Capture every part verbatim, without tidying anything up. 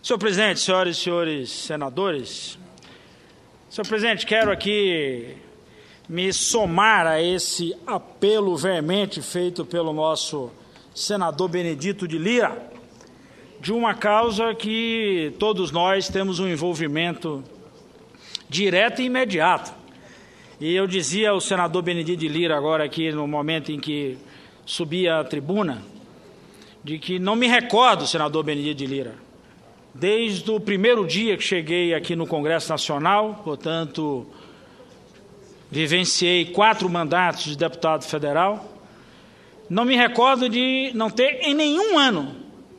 Senhor presidente, senhoras e senhores senadores, senhor presidente, quero aqui me somar a esse apelo veemente feito pelo nosso senador Benedito de Lira, de uma causa que todos nós temos um envolvimento direto e imediato. E eu dizia ao senador Benedito de Lira agora aqui, no momento em que subia à tribuna, de que não me recordo, senador Benedito de Lira, desde o primeiro dia que cheguei aqui no Congresso Nacional, portanto, vivenciei quatro mandatos de deputado federal, não me recordo de não ter em nenhum ano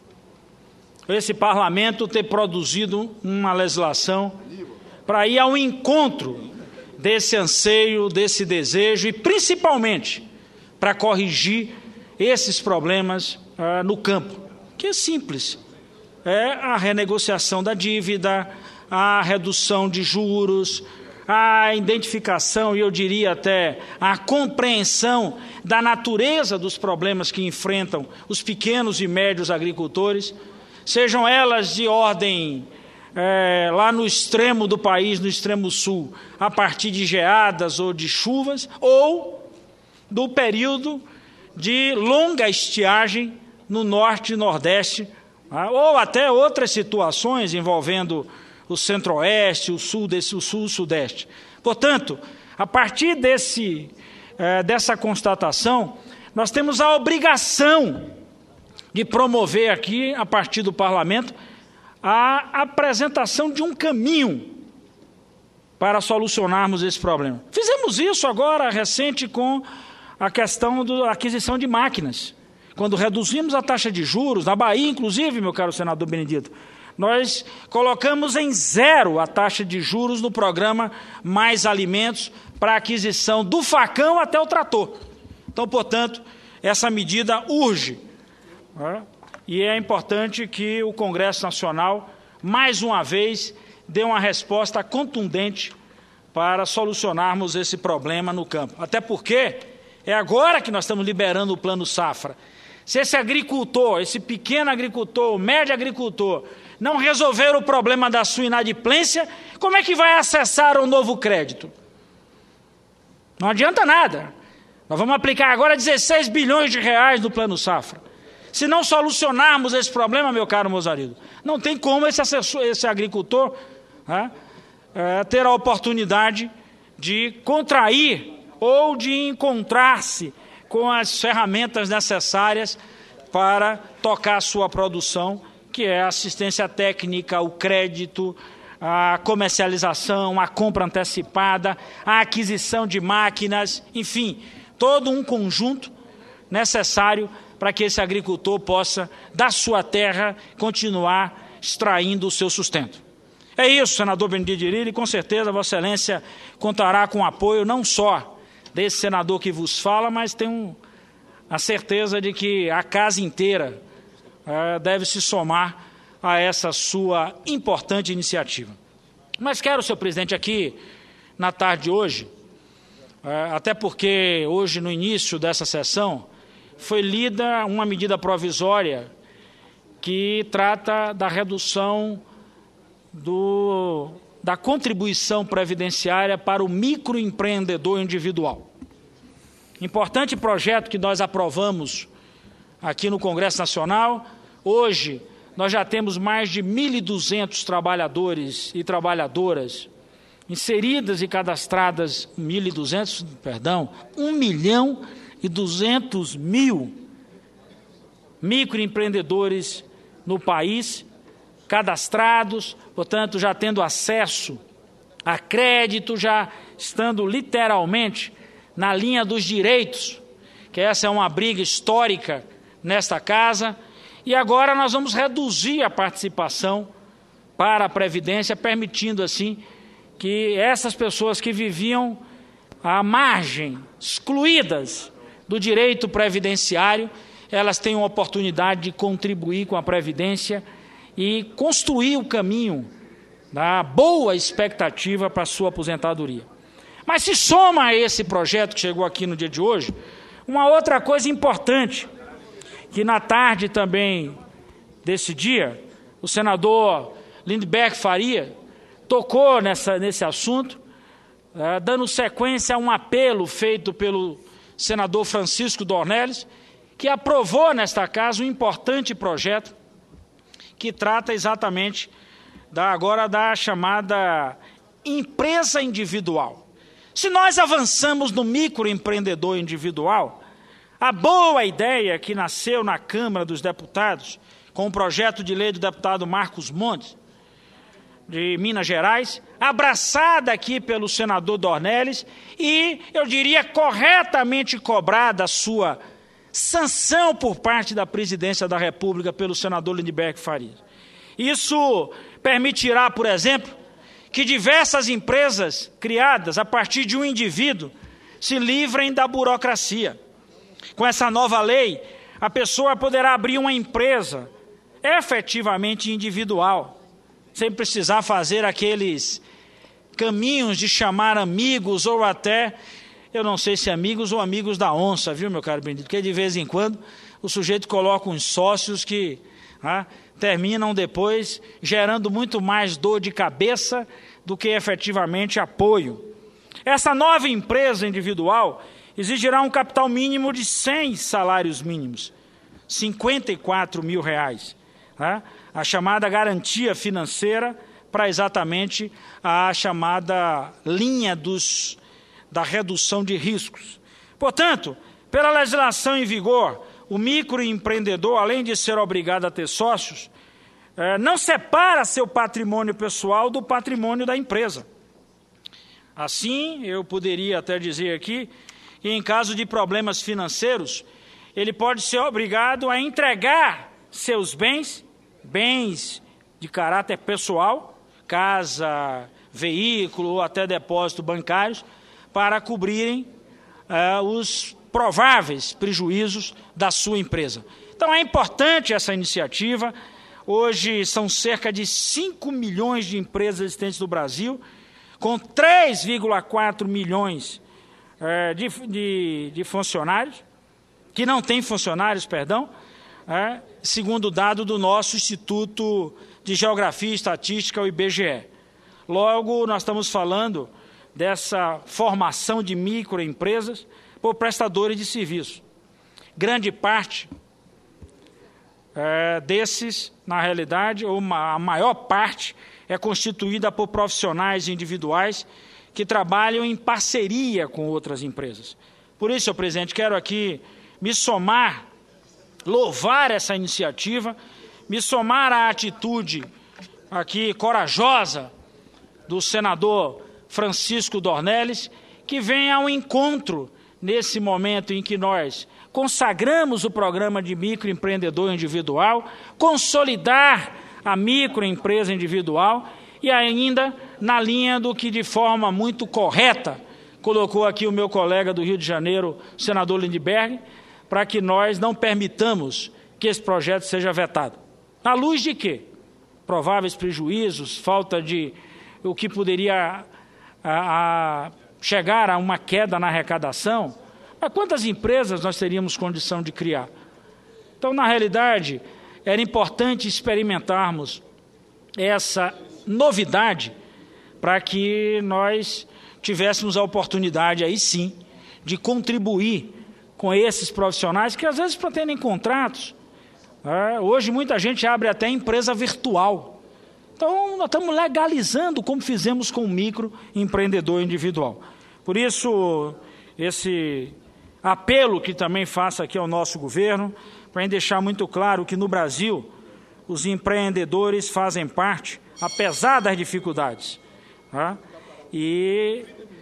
esse parlamento ter produzido uma legislação para ir ao encontro desse anseio, desse desejo e principalmente para corrigir esses problemas ah, no campo, que é simples. É a renegociação da dívida, a redução de juros, a identificação e eu diria até a compreensão da natureza dos problemas que enfrentam os pequenos e médios agricultores, sejam elas de ordem é, lá no extremo do país, no extremo sul, a partir de geadas ou de chuvas, ou do período de longa estiagem no norte e nordeste, ou até outras situações envolvendo o centro-oeste, o sul, desse, o sul-sudeste. Portanto, a partir desse, eh, dessa constatação, nós temos a obrigação de promover aqui, a partir do parlamento, a apresentação de um caminho para solucionarmos esse problema. Fizemos isso agora, recente, com a questão da aquisição de máquinas. Quando reduzimos a taxa de juros, na Bahia, inclusive, meu caro senador Benedito, nós colocamos em zero a taxa de juros no programa Mais Alimentos para a aquisição do facão até o trator. Então, portanto, essa medida urge. Né? E é importante que o Congresso Nacional, mais uma vez, dê uma resposta contundente para solucionarmos esse problema no campo. Até porque é agora que nós estamos liberando o Plano Safra. Se esse agricultor, esse pequeno agricultor, o médio agricultor, não resolver o problema da sua inadimplência, como é que vai acessar um novo crédito? Não adianta nada. Nós vamos aplicar agora dezesseis bilhões de reais no Plano Safra. Se não solucionarmos esse problema, meu caro Mozarido, não tem como esse, assessor, esse agricultor né, é, ter a oportunidade de contrair ou de encontrar-se com as ferramentas necessárias para tocar a sua produção, que é a assistência técnica, o crédito, a comercialização, a compra antecipada, a aquisição de máquinas, enfim, todo um conjunto necessário para que esse agricultor possa, da sua terra, continuar extraindo o seu sustento. É isso, senador Benedito de Lira, e com certeza Vossa Excelência contará com o apoio não só desse senador que vos fala, mas tenho a certeza de que a casa inteira é, deve se somar a essa sua importante iniciativa. Mas quero, senhor presidente, aqui, na tarde de hoje, é, até porque hoje, no início dessa sessão, foi lida uma medida provisória que trata da redução do, da contribuição previdenciária para o microempreendedor individual. Importante projeto que nós aprovamos aqui no Congresso Nacional. Hoje, nós já temos mais de mil e duzentos trabalhadores e trabalhadoras inseridas e cadastradas, mil e duzentos, perdão, um milhão e duzentos mil microempreendedores no país, cadastrados, portanto, já tendo acesso a crédito, já estando literalmente na linha dos direitos, que essa é uma briga histórica nesta casa, e agora nós vamos reduzir a participação para a Previdência, permitindo assim que essas pessoas que viviam à margem, excluídas do direito previdenciário, elas tenham a oportunidade de contribuir com a Previdência e construir o caminho da boa expectativa para a sua aposentadoria. Mas se soma a esse projeto que chegou aqui no dia de hoje, uma outra coisa importante, que na tarde também desse dia, o senador Lindenberg Faria tocou nessa, nesse assunto, é, dando sequência a um apelo feito pelo senador Francisco Dornelles, que aprovou nesta casa um importante projeto que trata exatamente da, agora da chamada empresa individual. Se nós avançamos no microempreendedor individual, a boa ideia que nasceu na Câmara dos Deputados, com o projeto de lei do deputado Marcos Montes, de Minas Gerais, abraçada aqui pelo senador Dornelles e, eu diria, corretamente cobrada a sua sanção por parte da presidência da República pelo senador Lindenberg Faria. Isso permitirá, por exemplo, que diversas empresas criadas a partir de um indivíduo se livrem da burocracia. Com essa nova lei, a pessoa poderá abrir uma empresa efetivamente individual, sem precisar fazer aqueles caminhos de chamar amigos ou até, eu não sei se amigos ou amigos da onça, viu, meu caro Benedito? Porque de vez em quando o sujeito coloca uns sócios que ah, terminam depois gerando muito mais dor de cabeça do que efetivamente apoio. Essa nova empresa individual exigirá um capital mínimo de cem salários mínimos, cinquenta e quatro mil reais. Tá? A chamada garantia financeira para exatamente a chamada linha dos, da redução de riscos. Portanto, pela legislação em vigor, o microempreendedor, além de ser obrigado a ter sócios, eh, não separa seu patrimônio pessoal do patrimônio da empresa. Assim, eu poderia até dizer aqui que, em caso de problemas financeiros, ele pode ser obrigado a entregar seus bens, bens de caráter pessoal, casa, veículo ou até depósito bancários, para cobrirem uh, os prováveis prejuízos da sua empresa. Então é importante essa iniciativa. Hoje são cerca de cinco milhões de empresas existentes no Brasil, com três vírgula quatro milhões uh, de, de, de funcionários, que não têm funcionários, perdão, uh, segundo o dado do nosso Instituto de Geografia e Estatística, o I B G E. Logo, nós estamos falando dessa formação de microempresas por prestadores de serviço. Grande parte é, desses, na realidade, ou uma, a maior parte, é constituída por profissionais individuais que trabalham em parceria com outras empresas. Por isso, senhor presidente, quero aqui me somar, louvar essa iniciativa, me somar à atitude aqui corajosa do senador Francisco Dornelles, que vem ao encontro nesse momento em que nós consagramos o programa de microempreendedor individual, consolidar a microempresa individual e ainda na linha do que de forma muito correta colocou aqui o meu colega do Rio de Janeiro, o senador Lindenberg, para que nós não permitamos que esse projeto seja vetado. À luz de quê? Prováveis prejuízos, falta de o que poderia a, a chegar a uma queda na arrecadação. Mas quantas empresas nós teríamos condição de criar? Então, na realidade, era importante experimentarmos essa novidade para que nós tivéssemos a oportunidade, aí sim, de contribuir com esses profissionais que, às vezes, pretendem contratos. É, hoje, muita gente abre até empresa virtual. Então, nós estamos legalizando como fizemos com o microempreendedor individual. Por isso, esse apelo que também faço aqui ao nosso governo, para deixar muito claro que no Brasil os empreendedores fazem parte, apesar das dificuldades. Tá? E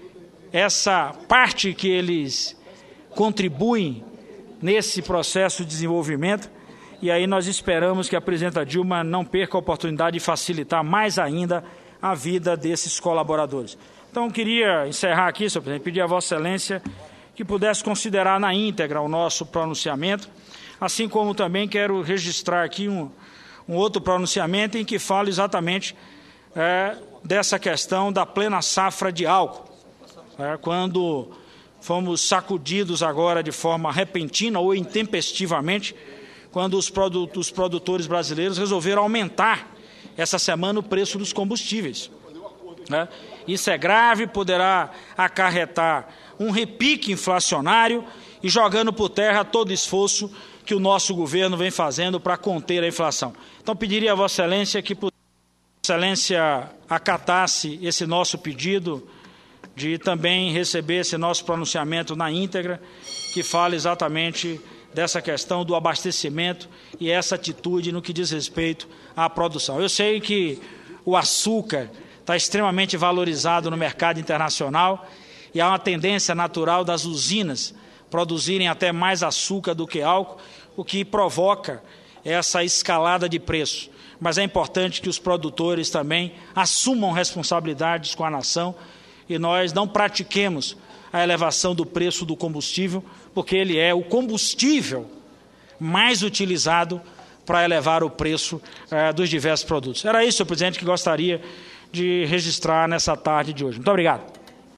essa parte que eles contribuem nesse processo de desenvolvimento, e aí nós esperamos que a presidenta Dilma não perca a oportunidade de facilitar mais ainda a vida desses colaboradores. Então, eu queria encerrar aqui, senhor presidente, pedir a Vossa Excelência que pudesse considerar na íntegra o nosso pronunciamento, assim como também quero registrar aqui um, um outro pronunciamento em que falo exatamente é, dessa questão da plena safra de álcool. É, quando fomos sacudidos agora de forma repentina ou intempestivamente quando os, produ os produtores brasileiros resolveram aumentar essa semana o preço dos combustíveis. Né? Isso é grave, poderá acarretar um repique inflacionário e jogando por terra todo o esforço que o nosso governo vem fazendo para conter a inflação. Então, pediria a Vossa Excelência que Vossa Excelência acatasse esse nosso pedido de também receber esse nosso pronunciamento na íntegra, que fala exatamente dessa questão do abastecimento e essa atitude no que diz respeito à produção. Eu sei que o açúcar está extremamente valorizado no mercado internacional e há uma tendência natural das usinas produzirem até mais açúcar do que álcool, o que provoca essa escalada de preço. Mas é importante que os produtores também assumam responsabilidades com a nação e nós não pratiquemos a elevação do preço do combustível, porque ele é o combustível mais utilizado para elevar o preço eh, dos diversos produtos. Era isso, senhor presidente, que gostaria de registrar nessa tarde de hoje. Muito obrigado.